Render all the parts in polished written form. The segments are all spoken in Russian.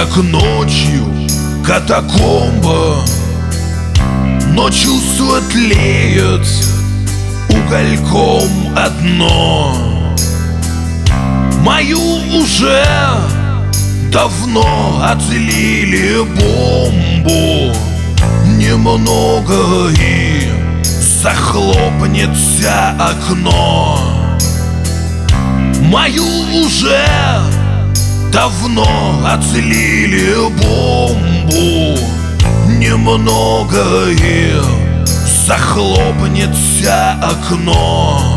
как ночью катакомба, но чувство тлеет угольком одно. Мою уже давно отлили бомбу, немного и захлопнется окно. Мою уже давно отлили бомбу, немного и захлопнется окно.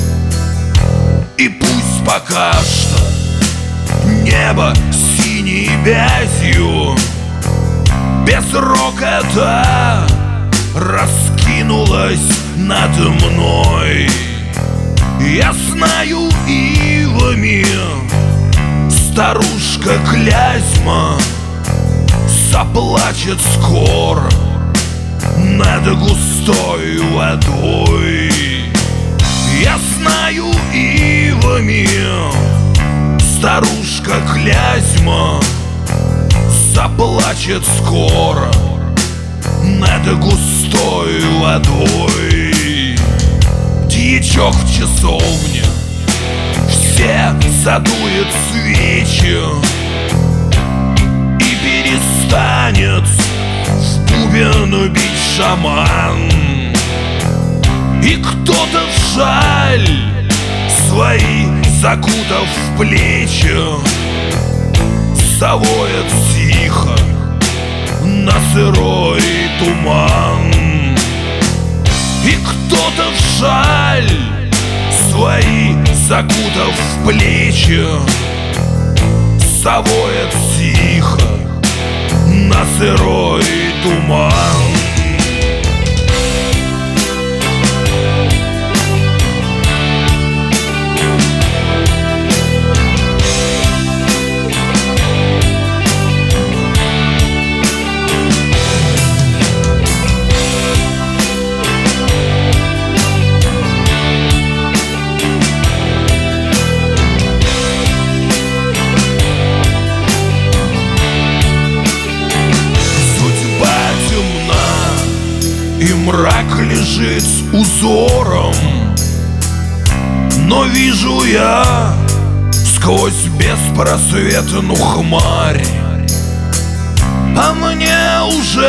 И пусть пока что небо синей вязью без рокота раскинулось над мной. Я знаю, ивами старушка Клязьма заплачет скоро над густой водой. Я знаю, ивами старушка Клязьма заплачет скоро над густой водой. Дьячок в часовне, все задуют свечи, и перестанет в бубен бить шаман. И кто-то в шаль свои закутав в плечи завоет тихо на сырой туман. И кто-то в шаль свои закутав в плечи завоет тихо на сырой туман. И мрак лежит узором, но вижу я сквозь беспросветную хмарь. А мне уже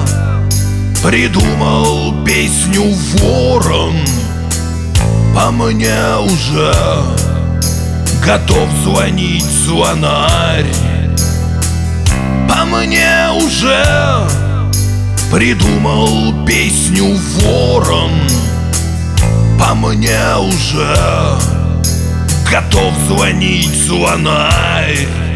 придумал песню ворон, а мне уже готов звонить звонарь. А мне уже придумал песню ворон, по мне уже готов звонить звонарь.